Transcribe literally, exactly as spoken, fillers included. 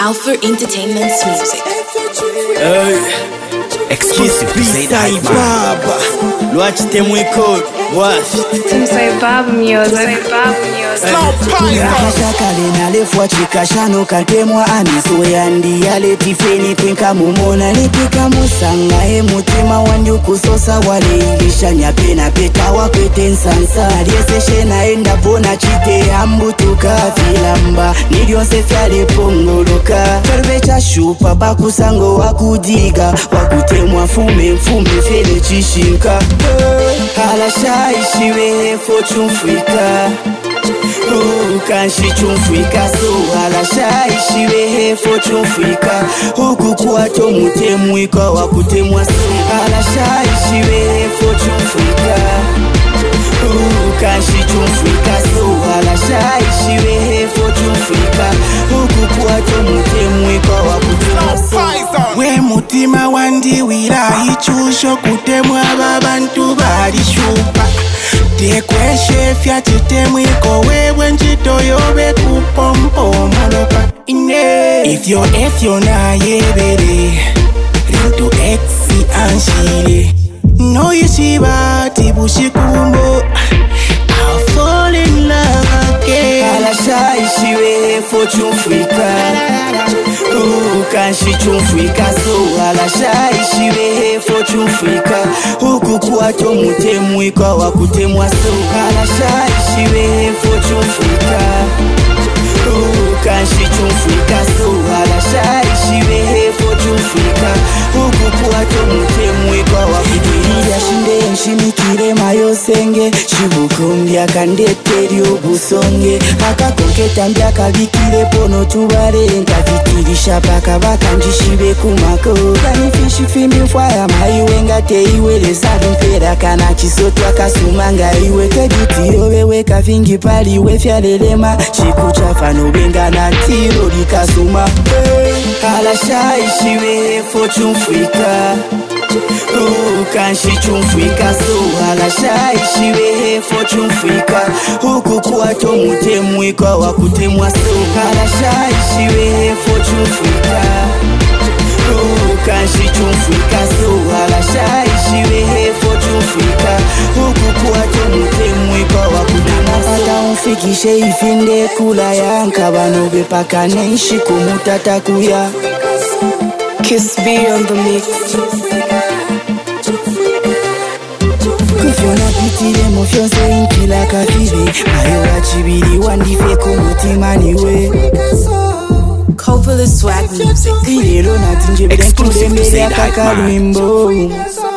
Alpha Entertainment's music. Hey, exclusive to say that Baba. Watch them we code. Watch. Some say Baba music. Baba music. Kashakale na lefwa chikashano katemwa aniso yandi yale tifeni kwinka mumona nipika musanga he mutima wandu kusosa wale ilisha nyapena peta wakwete nsansa aliyeseshe naenda bona chite ambutuka filamba nilionse fyale pongoloka Torbecha shupa bakusango wakudiga wakutemwa fume mfume fele chishinka Halasha ishiwe fochumfrika Ukanshi chumfrika so halasha ishiwe fochumfrika Huku kuwato mutemwika wakutemwa so halasha ishiwe fochumfrika Ukanshi chumfrika so halasha ishiwe fochumfrika Huku kuwato mutemwika wakutemwa so We mutima wandi wira ichusho kutemwa babantu bali shupa Tekweshe fya chitemwiko wewe njito yobe kupompo molopa ine Ifyo efyo na yebere Rintu exi anshile No yeshiba tibushikumbo I'll fall in love again Halasha ishiwe fochumfrika Ukanshi chumfrika so halasha ishiwe fochumfrika Huku kuwato mutemwika wakutemwa so halasha ishiwe fochumfrika Ukanshi chumfrika so halasha ishiwe fochumfrika Huku kuwato mutemwika wakutemwa shinde nshimikire mayosenge Shibukumbya kandeteri obusonge Akakonketa mbya kabikire pono tubare Nkafitirisha paka baka njishibe kumako Kanifishi fimbi mfaya maiwe ngate iwe Lesadu mpera kana chisotu akasuma nga iwe Keduti yowewe kafingi pali we fyalelema Chiku chafano benga na tiro likasuma Halasha ishiwe fochumfrika Ukanshi chumfrika so halasha ishiwe fochumfrika Huku kuwato mutemwika wakutemwa so halasha ishiwe fochumfrika Ukanshi chumfrika so halasha ishiwe fochumfrika Huku kuwato mutemwika wakutemwa so Pata umfikishe ifinde kula ya nkabano bepaka neishi kumutata kuya Kiss B on the mix. Kufyona pitile mufyonse inkila kafile Mayo wachibili wandife kumutima niwe Coppola Swag Music. Ilelo natinje bide Exclusive to kudembele say that kaka man. wimbo